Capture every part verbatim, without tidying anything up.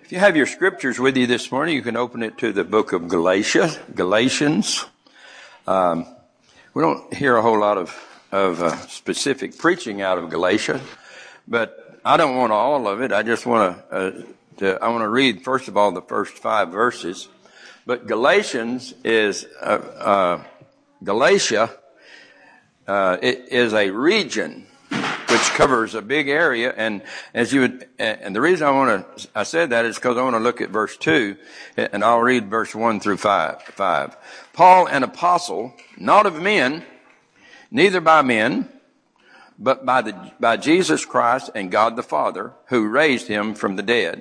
If you have your scriptures with you this morning, you can open it to the book of Galatia, Galatians. Um, we don't hear a whole lot of, of uh, specific preaching out of Galatia, but I don't want all of it. I just want to, uh, to I want to read, first of all, the first five verses. But Galatians is, uh, uh, Galatia uh, it is a region which covers a big area, and as you would, and the reason I want to, I said that is because I want to look at verse two, and I'll read verse one through five. Five. Paul, an apostle, not of men, neither by men, but by the by Jesus Christ and God the Father, who raised him from the dead,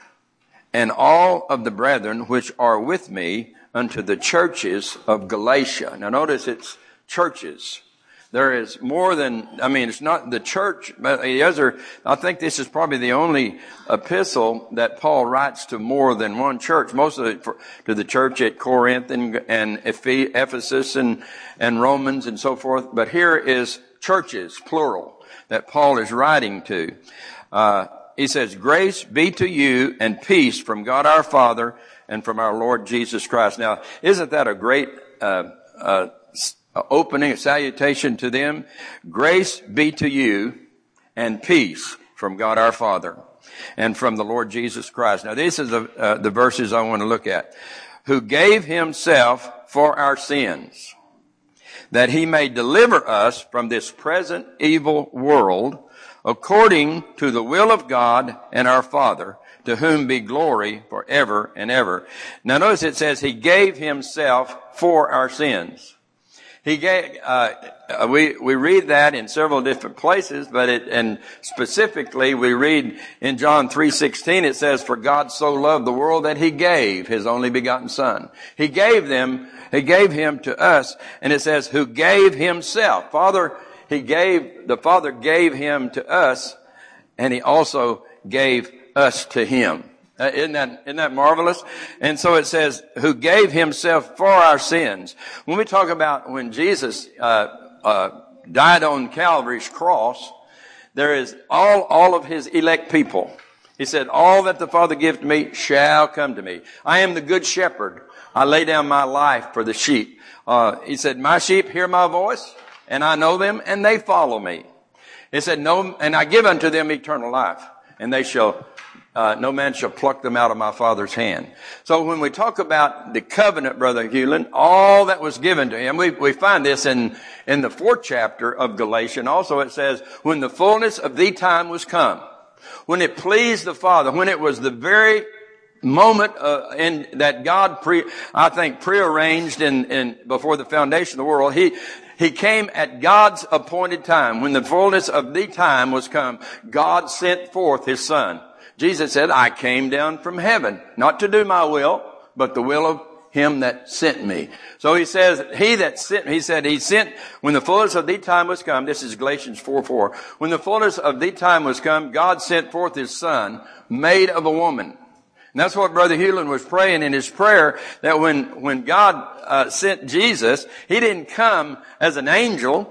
and all of the brethren which are with me unto the churches of Galatia. Now notice it's churches. There is more than, I mean, it's not the church, but the other, I think this is probably the only epistle that Paul writes to more than one church. Most of it for, to the church at Corinth and, and Ephesus and, and Romans and so forth. But here is churches, plural, that Paul is writing to. Uh, he says, grace be to you and peace from God our Father and from our Lord Jesus Christ. Now, isn't that a great, uh, uh, opening, a salutation to them? Grace be to you and peace from God our Father and from the Lord Jesus Christ. Now, this is the, uh, the verses I want to look at. Who gave himself for our sins, that he may deliver us from this present evil world, according to the will of God and our Father, to whom be glory forever and ever. Now, notice it says he gave himself for our sins. He gave, uh, we, we read that in several different places, but it, and specifically we read in John three sixteen, it says, for God so loved the world that he gave his only begotten son. He gave them, he gave him to us, and it says, who gave himself. Father, he gave, the Father gave him to us, and he also gave us to him. Uh, isn't that, isn't that marvelous? And so it says, who gave himself for our sins. When we talk about when Jesus, uh, uh, died on Calvary's cross, there is all, all of his elect people. He said, all that the Father gave to me shall come to me. I am the good shepherd. I lay down my life for the sheep. Uh, he said, my sheep hear my voice, and I know them, and they follow me. He said, no, and I give unto them eternal life, and they shall Uh, no man shall pluck them out of my Father's hand. So when we talk about the covenant, Brother Hewlin, all that was given to him, we, we find this in, in the fourth chapter of Galatians. Also it says, when the fullness of the time was come, when it pleased the Father, when it was the very moment uh, in that God pre, I think prearranged in, in before the foundation of the world, he He came at God's appointed time. When the fullness of the time was come, God sent forth his Son. Jesus said, I came down from heaven, not to do my will, but the will of him that sent me. So he says, he that sent, he said, he sent, when the fullness of the time was come, this is Galatians four four, when the fullness of the time was come, God sent forth his Son, made of a woman. And that's what Brother Hewlin was praying in his prayer, that when, when God uh, sent Jesus, he didn't come as an angel.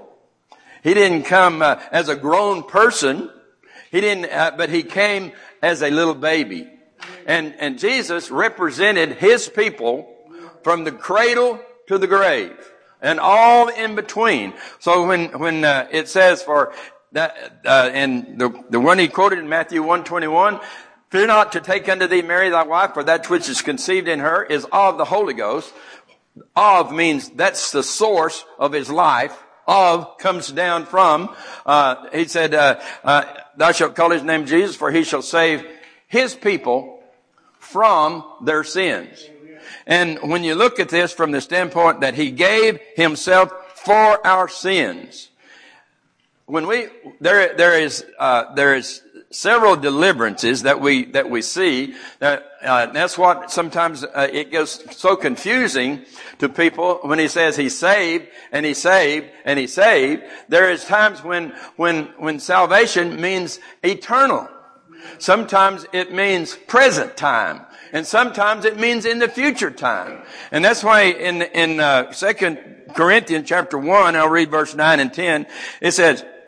He didn't come uh, as a grown person. He didn't, uh, but he came as a little baby. And, and Jesus represented his people from the cradle to the grave and all in between. So when, when, uh, it says for that, uh, and the, the one he quoted in Matthew one twenty-one, fear not to take unto thee Mary thy wife, for that which is conceived in her is of the Holy Ghost. Of means that's the source of his life. Of comes down from, uh, he said, uh, uh, thou shalt call his name Jesus, for he shall save his people from their sins. And when you look at this from the standpoint that he gave himself for our sins, when we, there, there is, uh, there is several deliverances that we, that we see. That, uh, that's what sometimes, uh, it gets so confusing to people when he says he saved and he saved and he saved. There is times when, when, when salvation means eternal. Sometimes it means present time. And sometimes it means in the future time. And that's why in, in, uh, Second Corinthians chapter one, I'll read verse nine and ten, it says,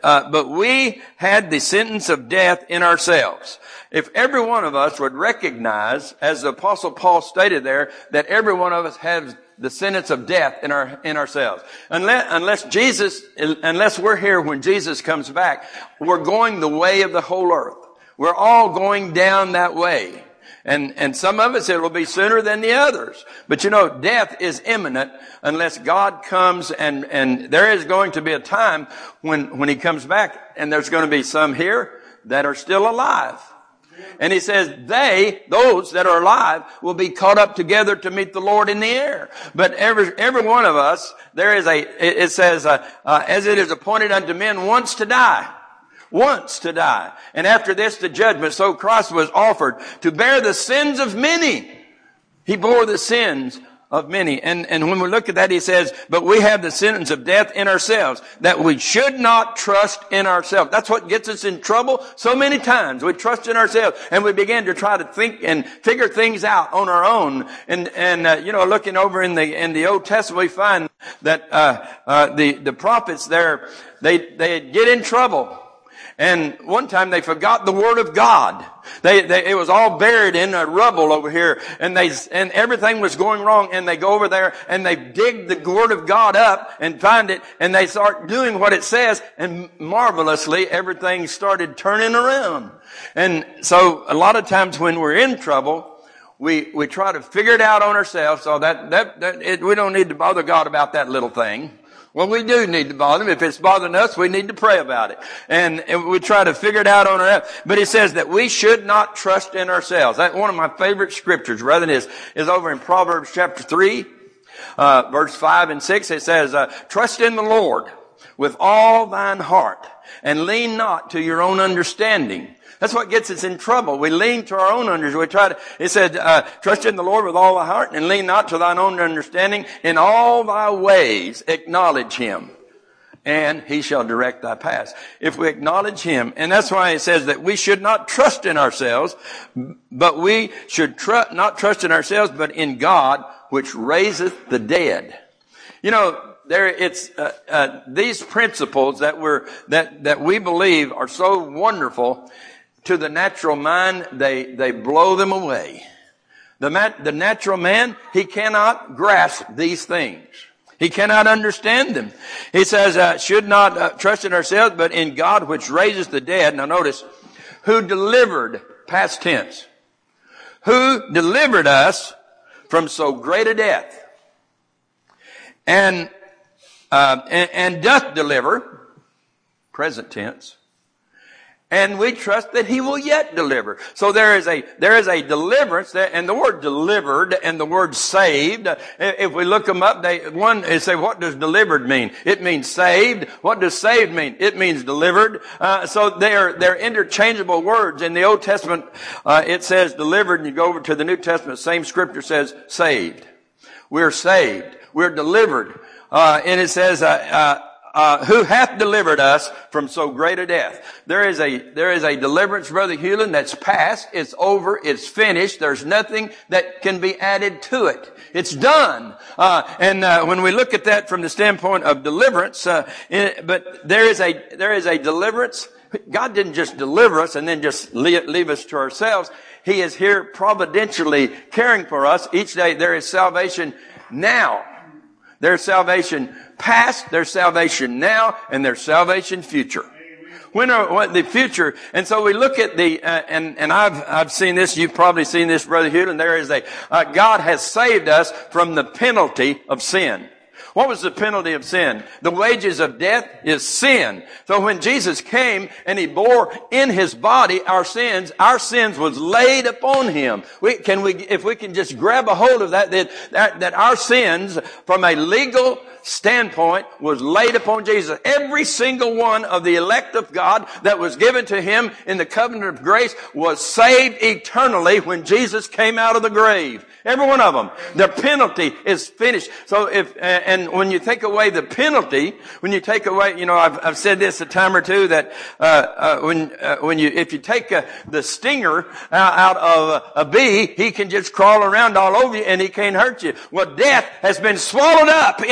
uh, but we had the sentence of death in ourselves. If every one of us would recognize, as the Apostle Paul stated there, that every one of us has the sentence of death in our in ourselves. Unless, unless Jesus, unless we're here when Jesus comes back, we're going the way of the whole earth. We're all going down that way. And, and some of us, it will be sooner than the others. But you know, death is imminent unless God comes, and, and there is going to be a time when, when He comes back, and there's going to be some here that are still alive. And He says, they, those that are alive, will be caught up together to meet the Lord in the air. But every, every one of us, there is a, it, it says, uh, uh, as it is appointed unto men once to die. Once to die. And after this, the judgment. So Christ was offered to bear the sins of many. He bore the sins of many. And, and when we look at that, He says, but we have the sentence of death in ourselves, that we should not trust in ourselves. That's what gets us in trouble so many times. We trust in ourselves, and we begin to try to think and figure things out on our own. And, and, uh, you know, looking over in the, in the Old Testament, we find that, uh, uh, the, the prophets there, they, they get in trouble. And one time they forgot the Word of God. They, they, it was all buried in a rubble over here, and they, and everything was going wrong, and they go over there and they dig the Word of God up and find it, and they start doing what it says, and marvelously everything started turning around. And so a lot of times when we're in trouble, we, we try to figure it out on ourselves. So that, that, that it, we don't need to bother God about that little thing. Well, we do need to bother Him. If it's bothering us, we need to pray about it. And, and we try to figure it out on our own. But He says that we should not trust in ourselves. That one of my favorite scriptures, rather than is, is over in Proverbs chapter three, uh, verse five and six. It says, uh, trust in the Lord with all thine heart, and lean not to your own understanding. That's what gets us in trouble. We lean to our own understanding. We try to, it said, uh, trust in the Lord with all thy heart, and lean not to thine own understanding. In all thy ways acknowledge Him, and He shall direct thy paths. If we acknowledge Him, and that's why it says that we should not trust in ourselves, but we should tr- not trust in ourselves, but in God, which raiseth the dead. You know, there, it's, uh, uh, these principles that we're, that, that we believe are so wonderful. To the natural mind, they, they blow them away. The, mat, the natural man, he cannot grasp these things. He cannot understand them. He says, uh, should not uh, trust in ourselves, but in God which raises the dead. Now notice, who delivered, past tense, who delivered us from so great a death, and, uh, and, and doth deliver, present tense, and we trust that He will yet deliver. So there is a, there is a deliverance there, and the word delivered and the word saved, if we look them up, they, one, they say, what does delivered mean? It means saved. What does saved mean? It means delivered. Uh, so they're, they're interchangeable words. In the Old Testament, uh, it says delivered, and you go over to the New Testament, same scripture says saved. We're saved. We're delivered. Uh, and it says, uh, uh, Uh, who hath delivered us from so great a death. There is a, there is a deliverance, Brother Hewlin, that's past. It's over. It's finished. There's nothing that can be added to it. It's done. Uh, and, uh, when we look at that from the standpoint of deliverance, uh, it, but there is a, there is a deliverance. God didn't just deliver us and then just leave, leave us to ourselves. He is here providentially caring for us each day. There is salvation now. There's salvation past, there's salvation now, and there's salvation future. When are, what the future? And so we look at the, uh, and, and I've, I've seen this, you've probably seen this, Brother Hewlin, there is a, uh, God has saved us from the penalty of sin. What was the penalty of sin? The wages of death is sin. So when Jesus came and He bore in His body our sins, our sins was laid upon Him. We, can we, if we can just grab a hold of that, that, that, that our sins from a legal standpoint was laid upon Jesus. Every single one of the elect of God that was given to Him in the covenant of grace was saved eternally when Jesus came out of the grave. Every one of them. The penalty is finished. So if, and when you take away the penalty, when you take away, you know, I've, I've said this a time or two that, uh, uh when, uh, when you, if you take uh, the stinger out of a bee, he can just crawl around all over you and he can't hurt you. Well, death has been swallowed up in victory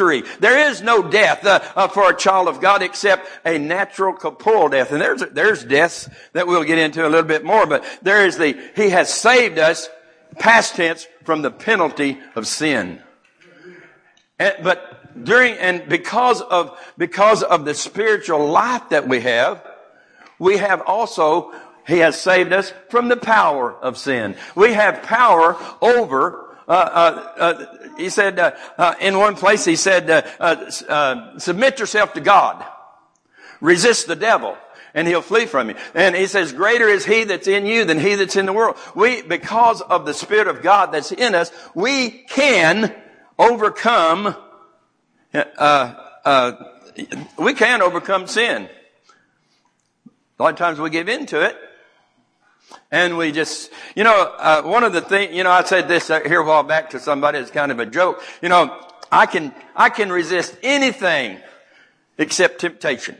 victory. There is no death uh, uh, for a child of God except a natural corporal death. And there's, there's deaths that we'll get into a little bit more, but there is the, He has saved us, past tense, from the penalty of sin. And, but during, and because of, because of the spiritual life that we have, we have also, He has saved us from the power of sin. We have power over, uh, uh, uh He said, uh, uh, in one place, He said, uh, uh, uh, submit yourself to God. Resist the devil, and he'll flee from you. And He says, greater is He that's in you than he that's in the world. We, because of the Spirit of God that's in us, we can overcome, uh, uh, we can overcome sin. A lot of times we give into it. And we just, you know, uh, one of the things, you know, I said this here a while back to somebody as kind of a joke. You know, I can, I can resist anything except temptation.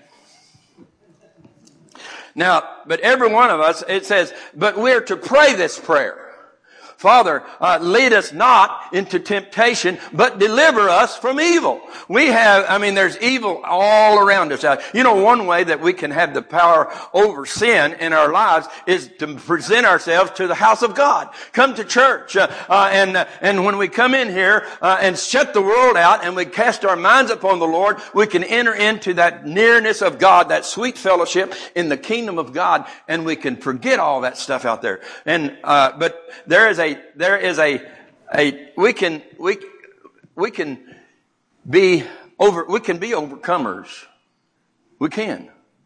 Now, but every one of us, it says, but we're to pray this prayer. Father, uh, lead us not into temptation, but deliver us from evil. We have, I mean, there's evil all around us. You know, one way that we can have the power over sin in our lives is to present ourselves to the house of God. Come to church, uh, uh, and uh, and when we come in here uh, and shut the world out and we cast our minds upon the Lord, we can enter into that nearness of God, that sweet fellowship in the kingdom of God, and we can forget all that stuff out there. And uh, but there is a There is a, a, we can, we, we can be over, we can be overcomers. We can.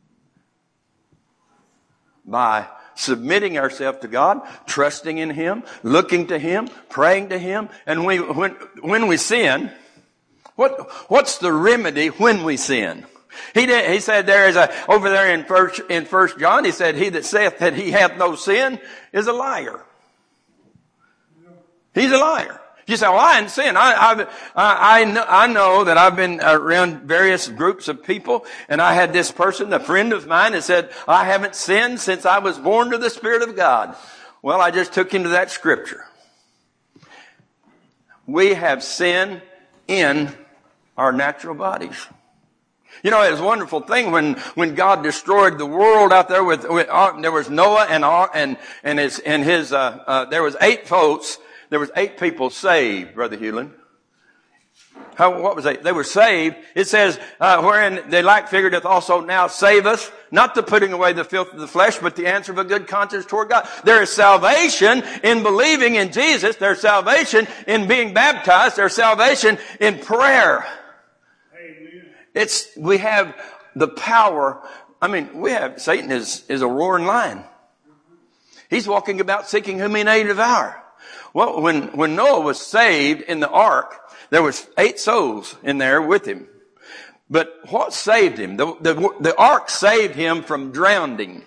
By submitting ourselves to God, trusting in Him, looking to Him, praying to Him. And we, when, when we sin, what, what's the remedy when we sin? He did, he said there is a, over there in first, in First John, he said, he that saith that he hath no sin is a liar. He's a liar. You say, well, I didn't sin. I, I, I, know, I know that I've been around various groups of people, and I had this person, a friend of mine, that said, I haven't sinned since I was born to the Spirit of God. Well, I just took him to that scripture. We have sin in our natural bodies. You know, it was a wonderful thing when, when God destroyed the world out there with, with uh, there was Noah and, uh, and, and his, and his, uh, uh, there was eight folks. There was eight people saved, Brother Hewlin. How, what was they? They were saved. It says, uh, wherein the like figure doth also now save us, not the putting away the filth of the flesh, but the answer of a good conscience toward God. There is salvation in believing in Jesus. There's salvation in being baptized. There's salvation in prayer. Amen. It's, we have the power. I mean, we have, Satan is, is a roaring lion. He's walking about seeking whom he may devour. Well, when, when Noah was saved in the ark, there was eight souls in there with him. But what saved him? The, the, the ark saved him from drowning.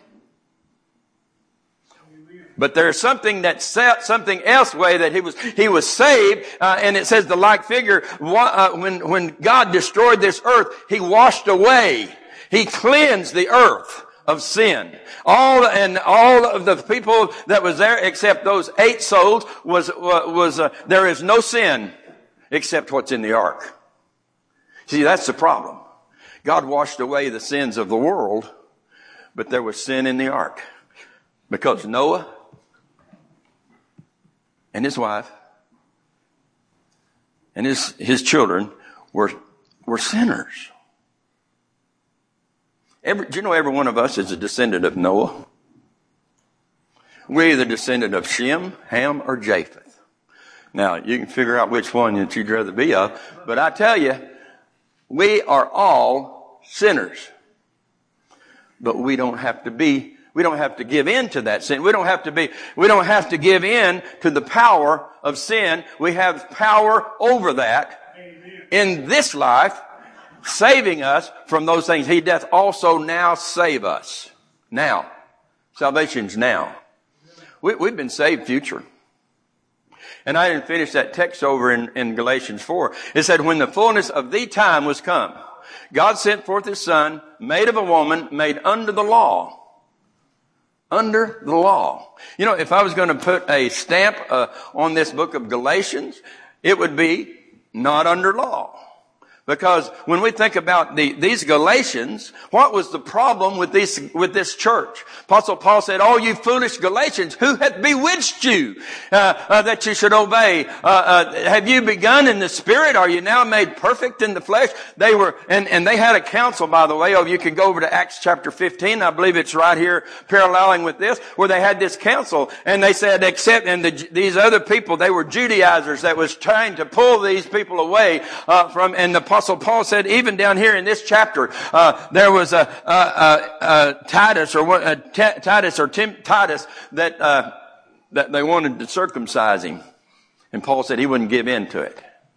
But there's something that set something else way that he was, he was saved, uh, and it says the like figure, uh, when, when God destroyed this earth, He washed away. He cleansed the earth of sin. All, and all of the people that was there except those eight souls was, was, uh, there is no sin except what's in the ark. See, that's the problem. God washed away the sins of the world, but there was sin in the ark. Because Noah and his wife and his, his children were, were sinners. Every, do you know every one of us is a descendant of Noah? We're either descendant of Shem, Ham, or Japheth. Now, you can figure out which one that you'd rather be of, but I tell you, we are all sinners. But we don't have to be, we don't have to give in to that sin. We don't have to be, we don't have to give in to the power of sin. We have power over that in this life, saving us from those things. He doth also now save us. Now. Salvation's now. We, we've been saved future. And I didn't finish that text over in, in Galatians four. It said, when the fullness of the time was come, God sent forth His Son, made of a woman, made under the law. Under the law. You know, if I was going to put a stamp uh, on this book of Galatians, it would be not under law. Because when we think about the, these Galatians, what was the problem with these, with this church? Apostle Paul said, "Oh, you foolish Galatians, who hath bewitched you, uh, uh, that you should obey? Uh, uh, have you begun in the Spirit? Are you now made perfect in the flesh?" They were, and, and they had a council, by the way. Oh, you can go over to Acts chapter fifteen. I believe it's right here paralleling with this, where they had this council, and they said, except, and the, these other people, they were Judaizers that was trying to pull these people away, uh, from, and the Apostle Paul said, even down here in this chapter, uh, there was a, a, a, a Titus or a T- Titus or Tim, Titus that, uh, that they wanted to circumcise him. And Paul said he wouldn't give in to it.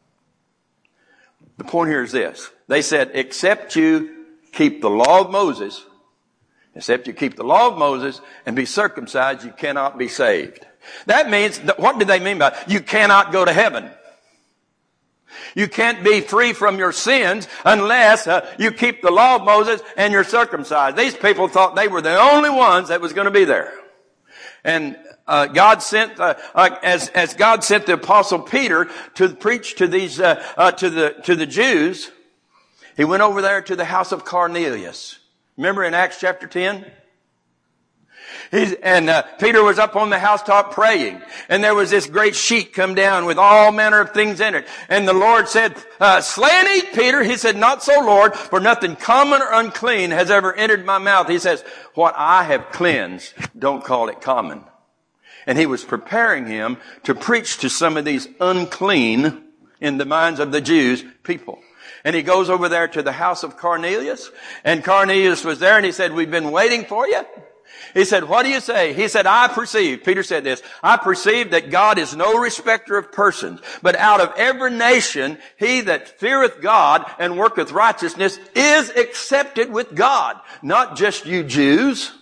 The point here is this. They said, except you keep the law of Moses, except you keep the law of Moses and be circumcised, you cannot be saved. That means, that, what do they mean by it? You cannot go to heaven. You can't be free from your sins unless uh, you keep the law of Moses and you're circumcised. These people thought they were the only ones that was going to be there. And uh, God sent, uh, uh, as as God sent the Apostle Peter to preach to these uh, uh, to the to the Jews, he went over there to the house of Cornelius. Remember in Acts chapter ten? He's, and uh, Peter was up on the housetop praying, and there was this great sheet come down with all manner of things in it. And the Lord said, uh, "Slay and eat, Peter." He said, "Not so, Lord, for nothing common or unclean has ever entered my mouth." He says, "What I have cleansed, don't call it common." And he was preparing him to preach to some of these unclean, in the minds of the Jews, people. And he goes over there to the house of Cornelius, and Cornelius was there, and he said, "We've been waiting for you." He said, "What do you say?" He said, "I perceive," Peter said this, "I perceive that God is no respecter of persons, but out of every nation he that feareth God and worketh righteousness is accepted with God, not just you Jews."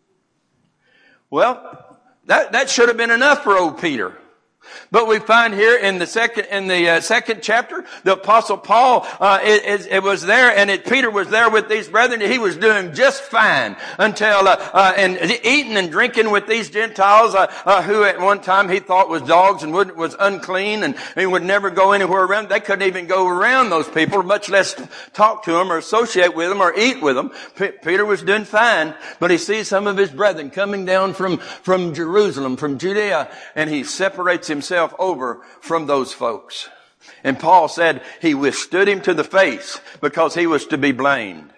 Well, that, that should have been enough for old Peter. But we find here in the second in the uh, second chapter, the Apostle Paul uh, it, it, it was there, and it, Peter was there with these brethren. He was doing just fine until uh, uh, and eating and drinking with these Gentiles uh, uh, who at one time he thought was dogs and would, was unclean, and he would never go anywhere around. They couldn't even go around those people, much less talk to them or associate with them or eat with them. P- Peter was doing fine, but he sees some of his brethren coming down from from Jerusalem, from Judea, and he separates himself over from those folks. And Paul said he withstood him to the face because he was to be blamed.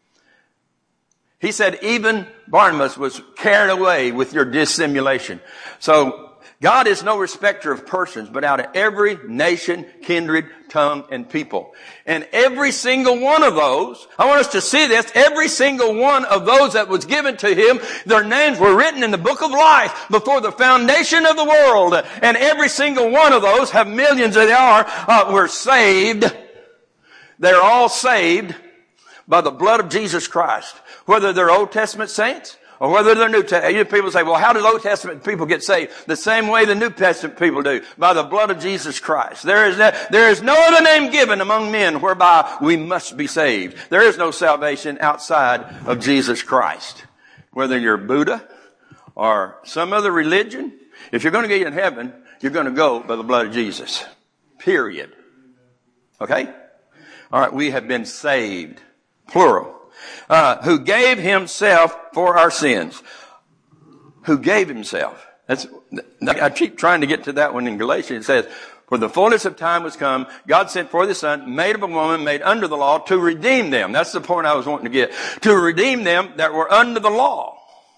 He said even Barnabas was carried away with your dissimulation. So God is no respecter of persons, but out of every nation, kindred, tongue, and people. And every single one of those, I want us to see this, every single one of those that was given to him, their names were written in the book of life before the foundation of the world. And every single one of those, have millions as they are, uh, were saved. They're all saved by the blood of Jesus Christ. Whether they're Old Testament saints, or whether they're New Testament. People say, well, how do Old Testament people get saved? The same way the New Testament people do, by the blood of Jesus Christ. There is no, there is no other name given among men whereby we must be saved. There is no salvation outside of Jesus Christ. Whether you're Buddha or some other religion, if you're going to get in heaven, you're going to go by the blood of Jesus. Period. Okay? All right, we have been saved. Plural. Uh, who gave himself for our sins. Who gave himself. That's, I keep trying to get to that one in Galatians. It says, for the fullness of time was come, God sent forth his Son, made of a woman, made under the law, to redeem them. That's the point I was wanting to get. To redeem them that were under the law.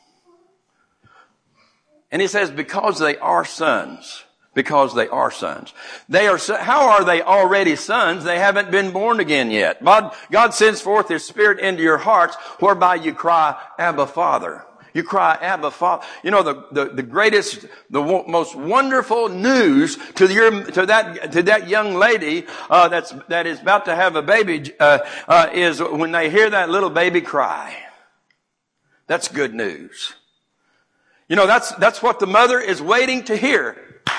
And he says, because they are sons. Because they are sons. They are, how are they already sons? They haven't been born again yet. God, God sends forth his Spirit into your hearts, whereby you cry, Abba, Father. You cry, Abba, Father. You know, the, the, the greatest, the w- most wonderful news to your, to that, to that young lady, uh, that's, that is about to have a baby, uh, uh, is when they hear that little baby cry. That's good news. You know, that's, that's what the mother is waiting to hear.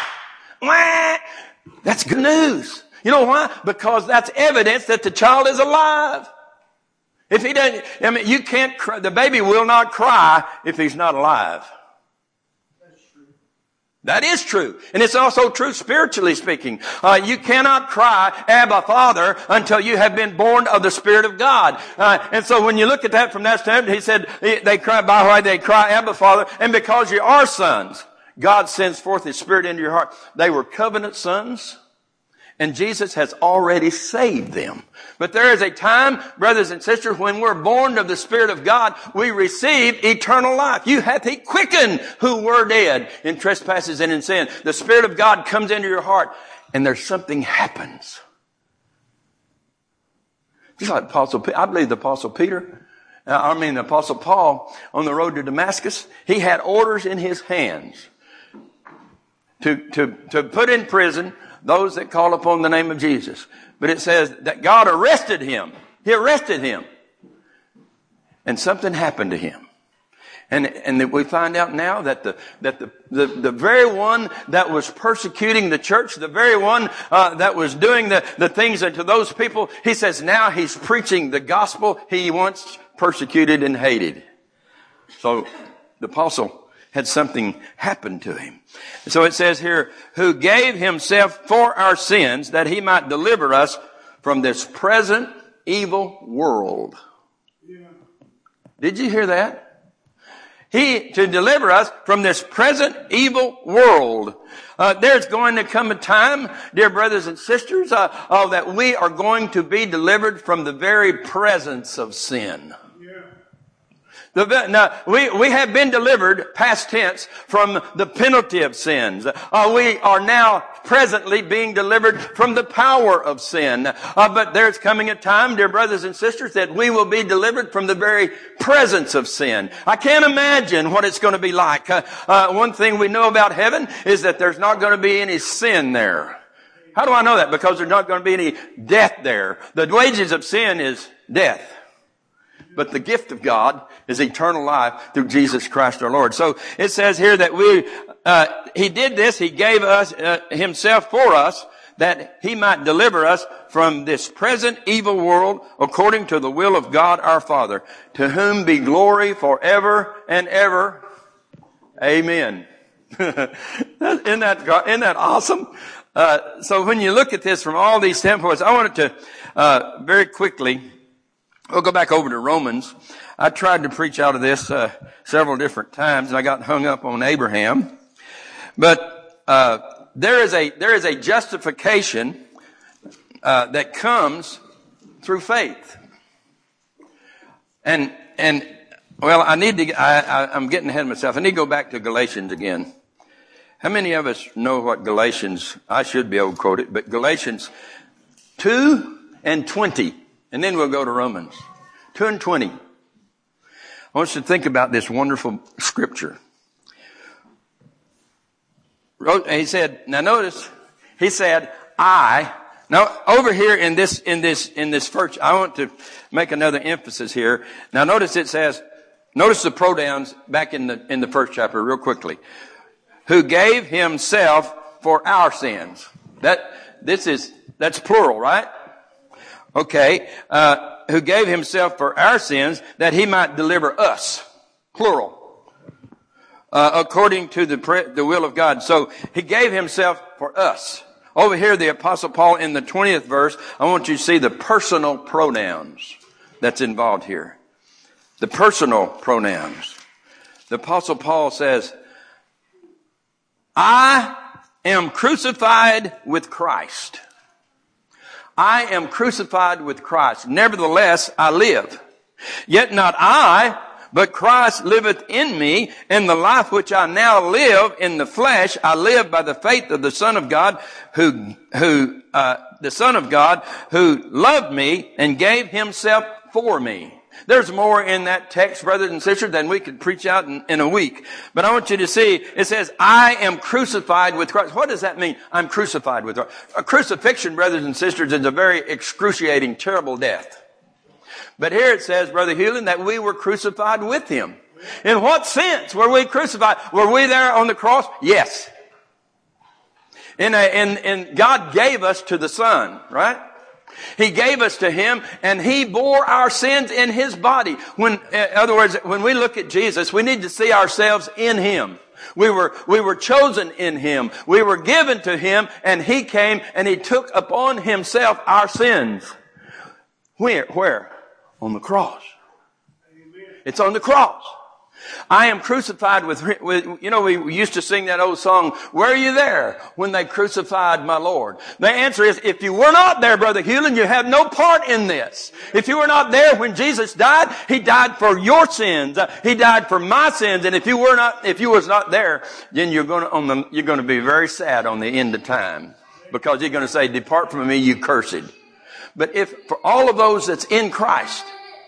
That's good news. You know why? Because that's evidence that the child is alive. If he doesn't, I mean, you can't cry, the baby will not cry if he's not alive. That's true. That is true. And it's also true spiritually speaking. Uh, you cannot cry, Abba, Father, until you have been born of the Spirit of God. Uh, and so when you look at that from that standpoint, he said, they cry, by why they cry, Abba, Father, and because you are sons, God sends forth His Spirit into your heart. They were covenant sons, and Jesus has already saved them. But there is a time, brothers and sisters, when we're born of the Spirit of God, we receive eternal life. You hath He quickened who were dead in trespasses and in sin. The Spirit of God comes into your heart, and there's something happens. Just like Apostle, I believe the Apostle Peter, uh, I mean the Apostle Paul, on the road to Damascus, he had orders in his hands to, to, to put in prison those that call upon the name of Jesus. But it says that God arrested him. He arrested him. And something happened to him. And, and that we find out now that the, that the, the, the very one that was persecuting the church, the very one, uh, that was doing the, the things to those people, he says now he's preaching the gospel he once persecuted and hated. So the apostle had something happen to him. So it says here, who gave himself for our sins that he might deliver us from this present evil world. Yeah. Did you hear that? He, to deliver us from this present evil world. Uh, there's going to come a time, dear brothers and sisters, uh, uh, that we are going to be delivered from the very presence of sin. The, now, we, we have been delivered, past tense, from the penalty of sins. Uh, we are now presently being delivered from the power of sin. Uh, but there's coming a time, dear brothers and sisters, that we will be delivered from the very presence of sin. I can't imagine what it's going to be like. Uh, uh, one thing we know about heaven is that there's not going to be any sin there. How do I know that? Because there's not going to be any death there. The wages of sin is death. But the gift of God is eternal life through Jesus Christ our Lord. So it says here that we, uh, He did this, He gave us, uh, Himself for us, that He might deliver us from this present evil world according to the will of God our Father, to whom be glory forever and ever. Amen. isn't that, isn't that awesome? Uh, so when you look at this from all these standpoints, I wanted to, uh, very quickly, we'll go back over to Romans. I tried to preach out of this uh, several different times, and I got hung up on Abraham. But uh, there is a there is a justification uh, that comes through faith. And and well, I need to. I, I, I'm getting ahead of myself. I need to go back to Galatians again. How many of us know what Galatians? I should be able to quote it, but Galatians two and twenty. And then we'll go to Romans. two and twenty. I want you to think about this wonderful scripture. He said, now notice, he said, I, now over here in this, in this, in this first, I want to make another emphasis here. Now notice it says, notice the pronouns back in the, in the first chapter real quickly. Who gave himself for our sins. That, this is, that's plural, right? Okay, uh, who gave himself for our sins that he might deliver us, plural, uh, according to the pre- the will of God. So he gave himself for us. Over here, the Apostle Paul in the twentieth verse, I want you to see the personal pronouns that's involved here. The personal pronouns. The Apostle Paul says, I am crucified with Christ. I am crucified with Christ. Nevertheless, I live. Yet not I, but Christ liveth in me, and the life which I now live in the flesh, I live by the faith of the Son of God, who, who, uh, the Son of God, who loved me and gave himself for me. There's more in that text, brothers and sisters, than we could preach out in, in a week. But I want you to see, it says, I am crucified with Christ. What does that mean? I'm crucified with Christ. A crucifixion, brothers and sisters, is a very excruciating, terrible death. But here it says, Brother Hewlin, that we were crucified with Him. In what sense were we crucified? Were we there on the cross? Yes. In a, in, in, God gave us to the Son, right? He gave us to Him, and He bore our sins in His body. When, in other words, when we look at Jesus, we need to see ourselves in Him. We were, we were chosen in Him. We were given to Him, and He came and He took upon Himself our sins. Where? Where? On the cross. It's on the cross. I am crucified with, with, you know, we used to sing that old song, were you there when they crucified my Lord? The answer is, if you were not there, Brother Hewlin, you have no part in this. If you were not there when Jesus died, He died for your sins. Uh, he died for my sins. And if you were not, if you was not there, then you're going to, on the, you're going to be very sad on the end of time. Because you're going to say, depart from me, you cursed. But if, for all of those that's in Christ,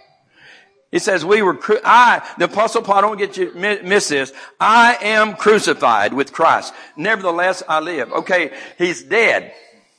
He says, we were, cru- I, the Apostle Paul, don't get you, miss this. I am crucified with Christ. Nevertheless, I live. Okay, He's dead.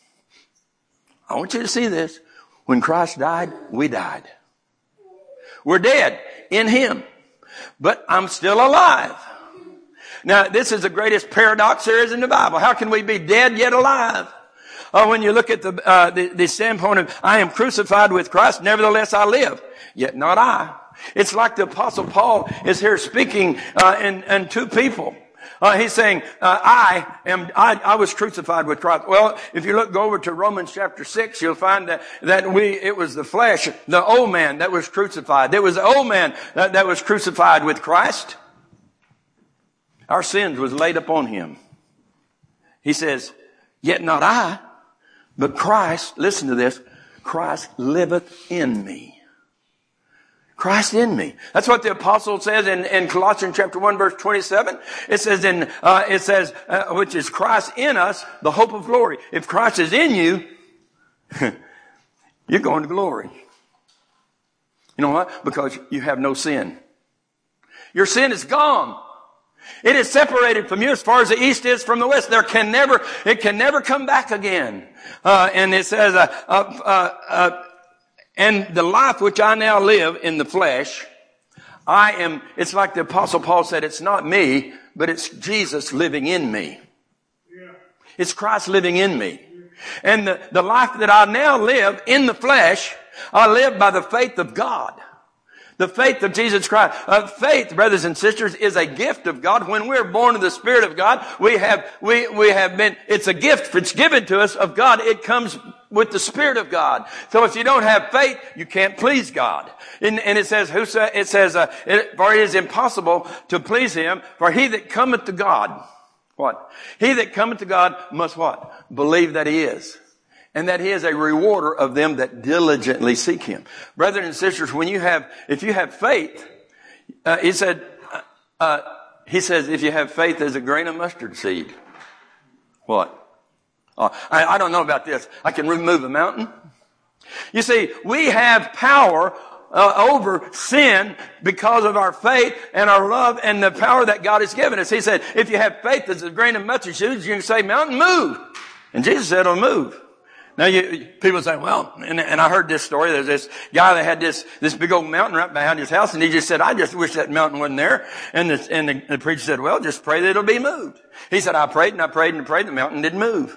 I want you to see this. When Christ died, we died. We're dead in Him. But I'm still alive. Now, this is the greatest paradox there is in the Bible. How can we be dead yet alive? Oh, when you look at the, uh, the, the standpoint of, I am crucified with Christ, nevertheless I live. Yet not I. It's like the Apostle Paul is here speaking, uh, in, in two people. Uh, he's saying, uh, I am, I, I was crucified with Christ. Well, if you look, go over to Romans chapter six, you'll find that, that we, it was the flesh, the old man that was crucified. There was the old man that, that was crucified with Christ. Our sins was laid upon Him. He says, yet not I, but Christ, listen to this, Christ liveth in me. Christ in me. That's what the apostle says in, in Colossians chapter one verse twenty-seven. It says in, uh, it says, uh, which is Christ in us, the hope of glory. If Christ is in you, you're going to glory. You know what? Because you have no sin. Your sin is gone. It is separated from you as far as the east is from the west. There can never, it can never come back again. Uh, and it says, uh, uh, uh, uh, and the life which I now live in the flesh, I am, it's like the Apostle Paul said, it's not me, but it's Jesus living in me. Yeah. It's Christ living in me. And the, the life that I now live in the flesh, I live by the faith of God. The faith of Jesus Christ. Uh, faith, brothers and sisters, is a gift of God. When we're born of the Spirit of God, we have, we, we have been, it's a gift. It's given to us of God. It comes with the Spirit of God. So if you don't have faith, you can't please God. And, and it says, who say, it says, uh, it, for it is impossible to please Him, for he that cometh to God, what? He that cometh to God must what? Believe that He is. And that He is a rewarder of them that diligently seek Him. Brothers and sisters, when you have, if you have faith, uh, He said, uh, uh, He says, if you have faith as a grain of mustard seed. What? Oh, I, I don't know about this. I can remove a mountain. You see, we have power uh, over sin because of our faith and our love and the power that God has given us. He said, if you have faith as a grain of mustard seed, you can say, mountain, move. And Jesus said, it'll move. Now, you, people say, well, and, and I heard this story. There's this guy that had this, this big old mountain right behind his house, and he just said, I just wish that mountain wasn't there. And the, and the, the preacher said, well, just pray that it'll be moved. He said, I prayed and I prayed and I prayed, the mountain didn't move.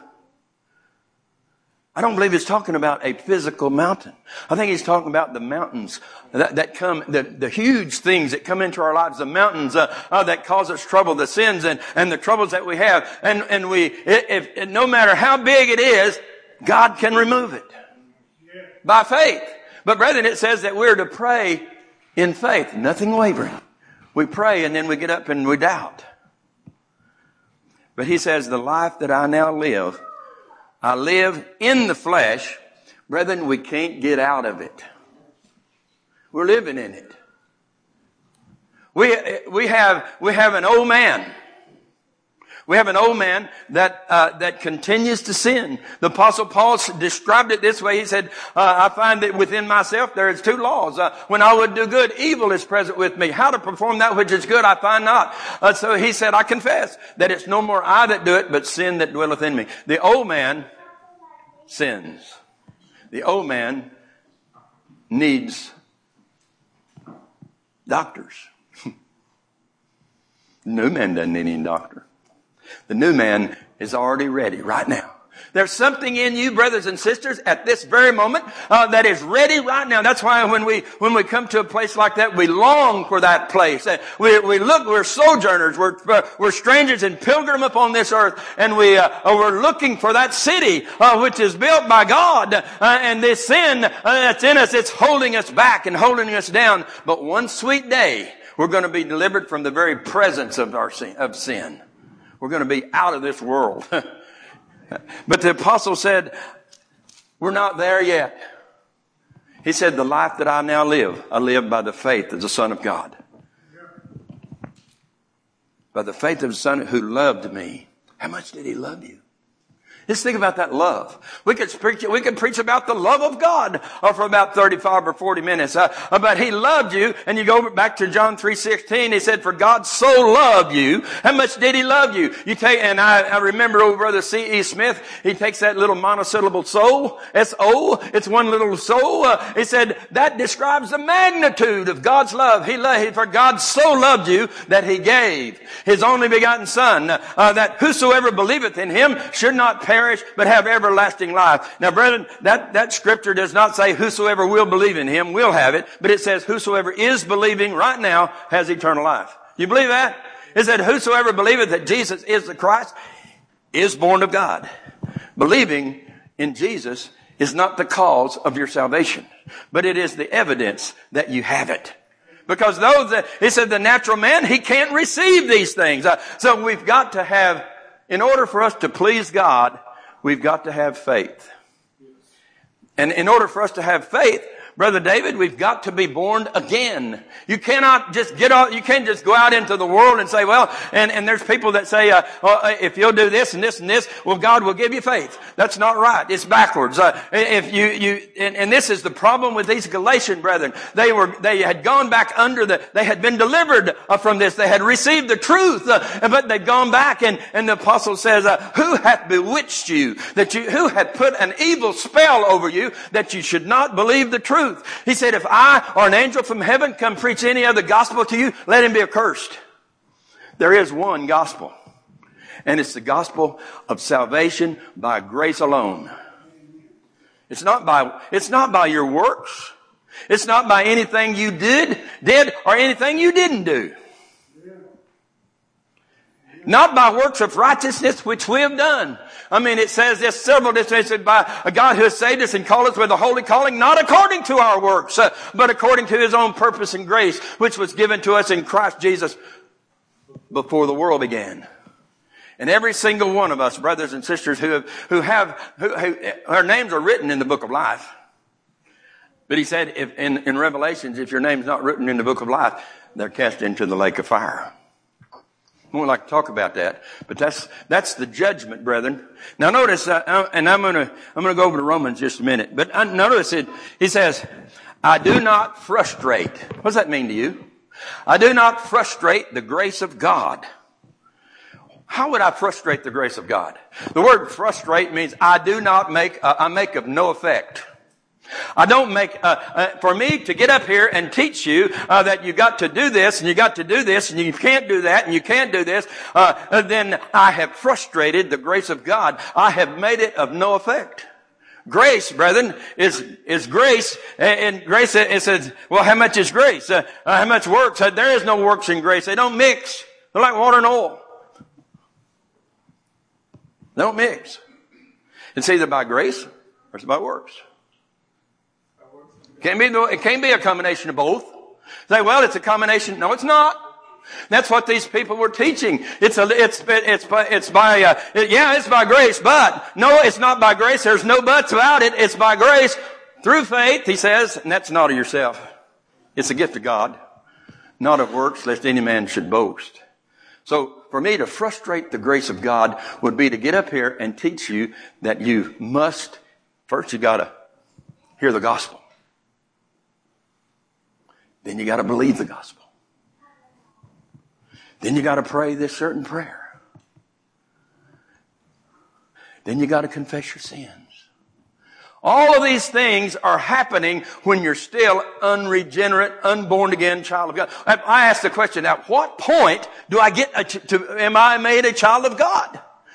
I don't believe he's talking about a physical mountain. I think he's talking about the mountains that, that come, the, the huge things that come into our lives, the mountains uh, uh, that cause us trouble, the sins and, and the troubles that we have. And, and we, if, if, no matter how big it is, God can remove it by faith. But brethren, it says that we're to pray in faith, nothing wavering. We pray and then we get up and we doubt. But he says, the life that I now live, I live in the flesh. Brethren, we can't get out of it. We're living in it. We, we have, we have an old man. We have an old man that uh, that continues to sin. The Apostle Paul described it this way. He said, uh, I find that within myself there is two laws. Uh, when I would do good, evil is present with me. How to perform that which is good, I find not. Uh, so he said, I confess that it's no more I that do it, but sin that dwelleth in me. The old man sins. The old man needs doctors. The new man doesn't need any doctor. The new man is already ready right now There's something in you, brothers and sisters, at this very moment uh, that is ready right now. That's why when we when we come to a place like that, we long for that place. Uh, we we look. We're sojourners. We're uh, we're strangers and pilgrim upon this earth, and we uh, we're looking for that city uh, which is built by God. Uh, and this sin uh, that's in us, it's holding us back and holding us down. But one sweet day, we're going to be delivered from the very presence of our sin, of sin. We're going to be out of this world. But the apostle said, we're not there yet. He said, the life that I now live, I live by the faith of the Son of God. By the faith of the Son who loved me. How much did he love you? Just think about that love. We could preach, we could preach about the love of God uh, for about thirty-five or forty minutes. Uh, but he loved you, and you go back to John three sixteen. He said, "For God so loved you." How much did he love you? You take, and I, I remember old brother C E Smith. He takes that little monosyllable "so," S O. It's one little "so." Uh, he said that describes the magnitude of God's love. He loved, for God so loved you that he gave his only begotten Son, uh, that whosoever believeth in him should not perish. perish, but have everlasting life. Now, brethren, that, that scripture does not say whosoever will believe in him will have it, but it says whosoever is believing right now has eternal life. You believe that? It said whosoever believeth that Jesus is the Christ is born of God. Believing in Jesus is not the cause of your salvation, but it is the evidence that you have it. Because those that, he said the natural man, he can't receive these things. Uh, so we've got to have, in order for us to please God, we've got to have faith. And in order for us to have faith, Brother David, we've got to be born again. You cannot just get out, you can't just go out into the world and say, well, and, and there's people that say, uh, well, if you'll do this and this and this, well, God will give you faith. That's not right. It's backwards. Uh, if you, you, and, and this is the problem with these Galatian brethren. They were, they had gone back under the, they had been delivered uh, from this. They had received the truth, uh, but they'd gone back, and, and the apostle says, uh, who hath bewitched you that you, who hath put an evil spell over you that you should not believe the truth? He said, if I or an angel from heaven come preach any other gospel to you, let him be accursed. There is one gospel, and it's the gospel of salvation by grace alone. It's not by, it's not by your works. It's not by anything you did, did or anything you didn't do. Not by works of righteousness which we have done. I mean, it says this several times, by a God who has saved us and called us with a holy calling, not according to our works, uh, but according to his own purpose and grace, which was given to us in Christ Jesus before the world began. And every single one of us, brothers and sisters, who have, who have, who, who, our names are written in the book of life. But he said, if in, in Revelations, if your name's not written in the book of life, they're cast into the lake of fire. I won't like to talk about that, but that's that's the judgment, brethren. Now notice, uh, and I'm going to I'm going to go over to Romans just a minute. But uh, notice it. He says, "I do not frustrate." What does that mean to you? I do not frustrate the grace of God. How would I frustrate the grace of God? The word frustrate means I do not make. Uh, I make of no effect. I don't make, uh, uh, for me to get up here and teach you, uh, that you got to do this and you got to do this and you can't do that and you can't do this, uh, then I have frustrated the grace of God. I have made it of no effect. Grace, brethren, is, is grace, and grace, it says, well, how much is grace? Uh, how much works? Uh, there is no works in grace. They don't mix. They're like water and oil. They don't mix. It's either by grace or it's by works. Can't be, it can't be a combination of both. Say, well, it's a combination. No, it's not. That's what these people were teaching. It's a, it's, it's by, it's by, uh, yeah, it's by grace, but no, it's not by grace. There's no buts about it. It's by grace through faith, he says, and that's not of yourself. It's a gift of God, not of works, lest any man should boast. So for me to frustrate the grace of God would be to get up here and teach you that you must, first you gotta hear the gospel. Then you got to believe the gospel. Then you got to pray this certain prayer. Then you got to confess your sins. All of these things are happening when you're still unregenerate, unborn again child of God. I ask the question, at what point do I get a, to, am I made a child of God?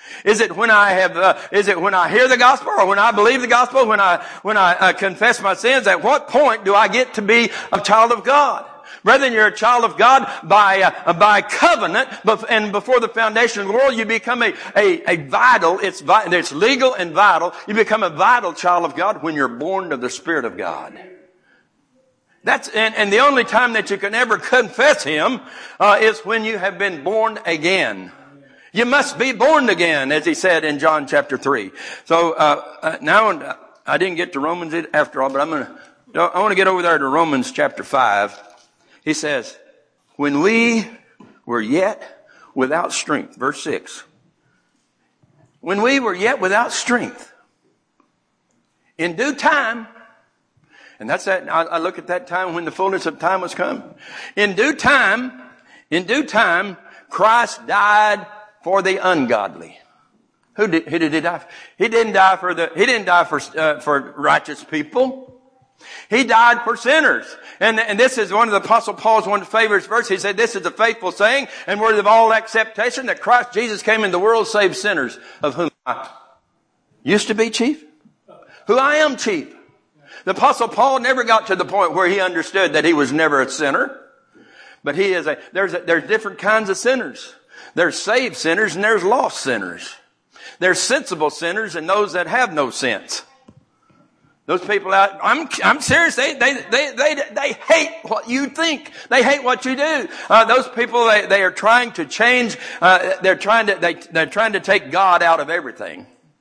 Is it when I have, uh, is it when I hear the gospel or when I believe the gospel, when I, when I uh, confess my sins? At what point do I get to be a child of God? Brethren, you're a child of God by, uh, by covenant, but, and before the foundation of the world, you become a, a, a vital, it's, it's legal and vital. You become a vital child of God when you're born of the Spirit of God. That's, and, and the only time that you can ever confess Him, uh, is when you have been born again. You must be born again, as He said in John chapter three. So, uh, uh now I didn't get to Romans after all, but I'm gonna, I want to get over there to Romans chapter five. He says, when we were yet without strength, verse six. When we were yet without strength, in due time, and that's that, I, I look at that time when the fullness of time was come. In due time, in due time, Christ died for the ungodly. Who did, who did he die for? He didn't die for the, he didn't die for, uh, for righteous people. He died for sinners. And, and this is one of the Apostle Paul's one of his favorite verses. He said, this is a faithful saying and worthy of all acceptation that Christ Jesus came in the world to save sinners, of whom I used to be chief, who I am chief. The Apostle Paul never got to the point where he understood that he was never a sinner. But he is a, there's a, there's different kinds of sinners. There's saved sinners and there's lost sinners. There's sensible sinners and those that have no sense. Those people out, I'm, I'm serious, they, they, they, they, they hate what you think. They hate what you do. Uh, those people, they, they are trying to change, uh, they're trying to, they, they're trying to take God out of everything.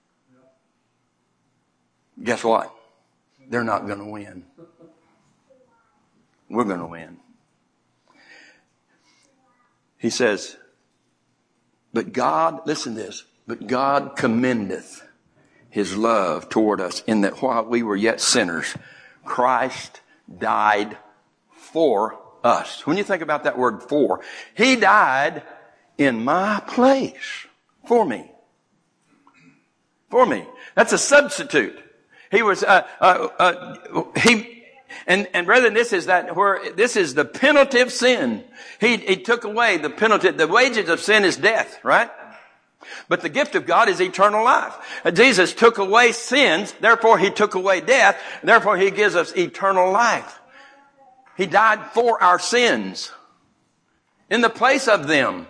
Guess what? They're not going to win. We're going to win. He says, but God, listen to this, but God commendeth His love toward us in that while we were yet sinners, Christ died for us. When you think about that word for, He died in my place for me. For me. That's a substitute. He was, uh, uh, uh, he, and, and brethren, this is that where, this is the penalty of sin. He, he took away the penalty. The wages of sin is death, right? But the gift of God is eternal life. Jesus took away sins, therefore He took away death, therefore He gives us eternal life. He died for our sins, in the place of them.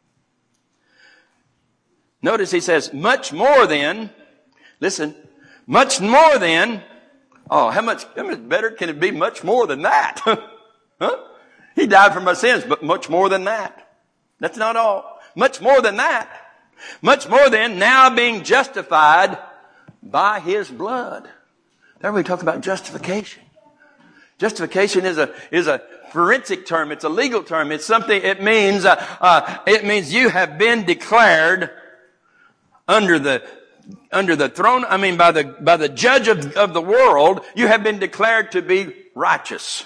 Notice He says, much more than, listen, much more than, oh, how much, how much better can it be? Much more than that. Huh? He died for my sins, but much more than that. That's not all. Much more than that. Much more than now being justified by His blood. There we talk about justification. Justification is a, is a forensic term. It's a legal term. It's something, it means, uh, uh, it means you have been declared under the, under the throne, I mean by the, by the judge of, of the world, you have been declared to be righteous.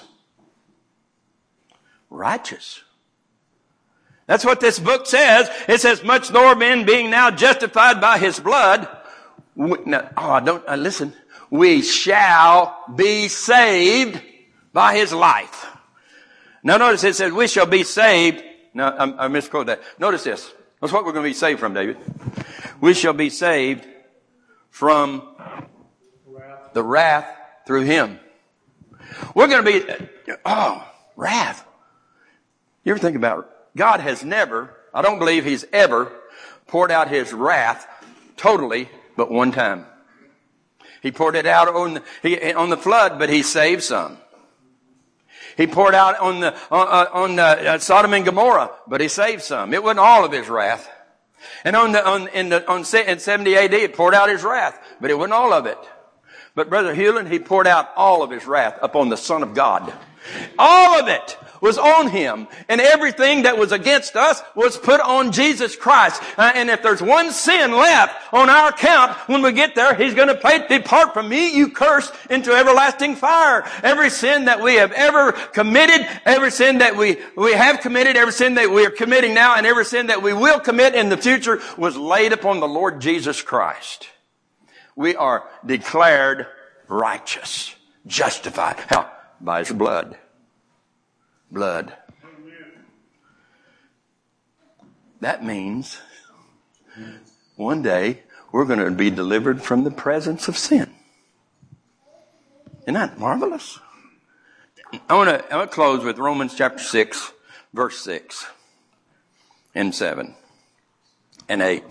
Righteous. That's what this book says. It says, much more men being now justified by His blood. We, now, oh, don't, uh, listen. We shall be saved by His life. Now notice it says, we shall be saved. No, I, I misquoted that. Notice this. That's what we're going to be saved from, David. We shall be saved from the wrath through Him. We're going to be, oh, wrath. You ever think about it? God has never, I don't believe He's ever poured out His wrath totally but one time. He poured it out on the, he, on the flood, but He saved some. He poured out on the on, on uh, Sodom and Gomorrah, but He saved some. It wasn't all of His wrath. And on the on in the on in seventy A D, it poured out His wrath, but it wasn't all of it. But Brother Hewlin, He poured out all of His wrath upon the Son of God. All of it was on Him. And everything that was against us was put on Jesus Christ. Uh, and if there's one sin left on our account when we get there, He's going to pay, depart from me, you cursed, into everlasting fire. Every sin that we have ever committed, every sin that we, we have committed, every sin that we are committing now, and every sin that we will commit in the future was laid upon the Lord Jesus Christ. We are declared righteous, justified. How? By His blood. Blood. That means one day we're going to be delivered from the presence of sin. Isn't that marvelous? I want to, I want to close with Romans chapter six, verse six and seven and eight.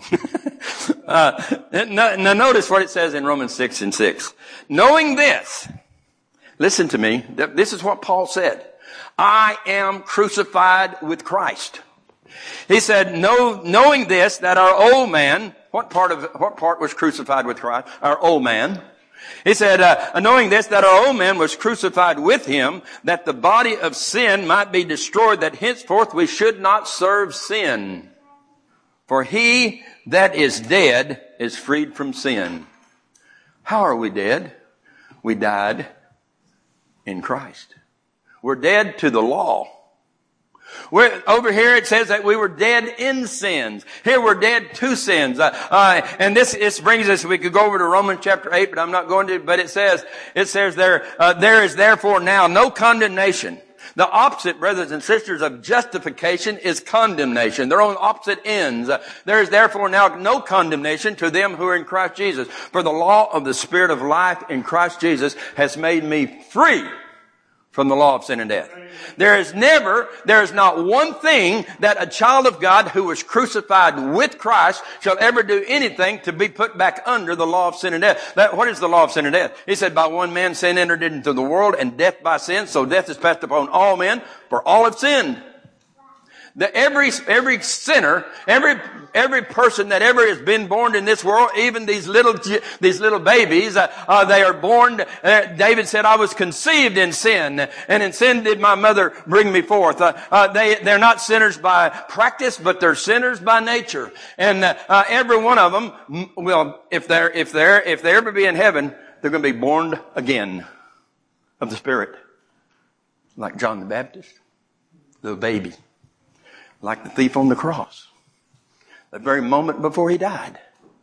uh, now, now notice what it says in Romans six and six. Knowing this, listen to me, this is what Paul said. I am crucified with Christ. He said, know, knowing this, that our old man, what part of, what part was crucified with Christ? Our old man. He said, uh, knowing this, that our old man was crucified with him, that the body of sin might be destroyed, that henceforth we should not serve sin. For he that is dead is freed from sin. How are we dead? We died in Christ. We're dead to the law. We're, over here it says that we were dead in sins. Here we're dead to sins. Uh, uh, and this, this brings us, we could go over to Romans chapter eight, but I'm not going to, but it says, it says there, uh, there is therefore now no condemnation. The opposite, brothers and sisters, of justification is condemnation. They're on opposite ends. Uh, there is therefore now no condemnation to them who are in Christ Jesus. For the law of the Spirit of life in Christ Jesus has made me free from the law of sin and death. There is never, there is not one thing that a child of God who was crucified with Christ shall ever do anything to be put back under the law of sin and death. That, what is the law of sin and death? He said, by one man sin entered into the world, and death by sin, so death is passed upon all men, for all have sinned. The, every, every sinner, every, every person that ever has been born in this world, even these little, these little babies, uh, uh, they are born, uh, David said, I was conceived in sin, and in sin did my mother bring me forth. Uh, uh, they, they're not sinners by practice, but they're sinners by nature. And, uh, uh, every one of them, well, if they're, if they're, if they ever be in heaven, they're going to be born again of the Spirit. Like John the Baptist, the baby. Like the thief on the cross. The very moment before he died.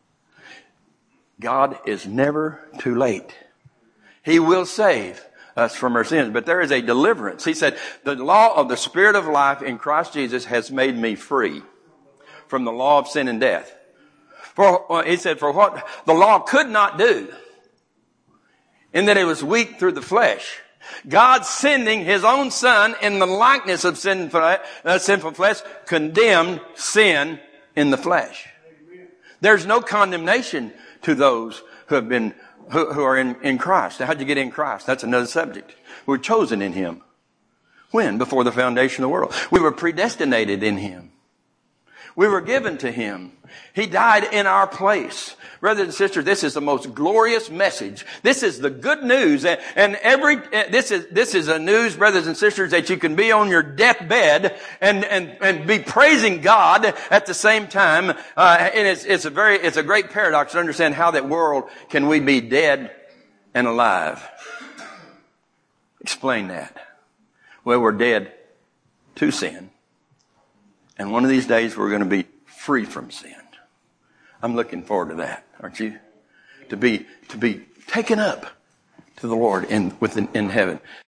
God is never too late. He will save us from our sins. But there is a deliverance. He said, the law of the Spirit of life in Christ Jesus has made me free from the law of sin and death. For, he said, for what the law could not do, in that it was weak through the flesh, God sending His own Son in the likeness of sinful, uh, sinful flesh condemned sin in the flesh. There's no condemnation to those who have been, who, who are in, in Christ. Now, how'd you get in Christ? That's another subject. We're chosen in Him. When? Before the foundation of the world. We were predestinated in Him. We were given to Him. He died in our place. Brothers and sisters, this is the most glorious message. This is the good news. And every, this is, this is a news, brothers and sisters, that you can be on your deathbed and, and, and be praising God at the same time. Uh, and it's, it's a very, it's a great paradox to understand how that world can we be dead and alive. Explain that. Well, we're dead to sin. And one of these days we're going to be free from sin. I'm looking forward to that, aren't you? To be, to be taken up to the Lord in, within, in heaven.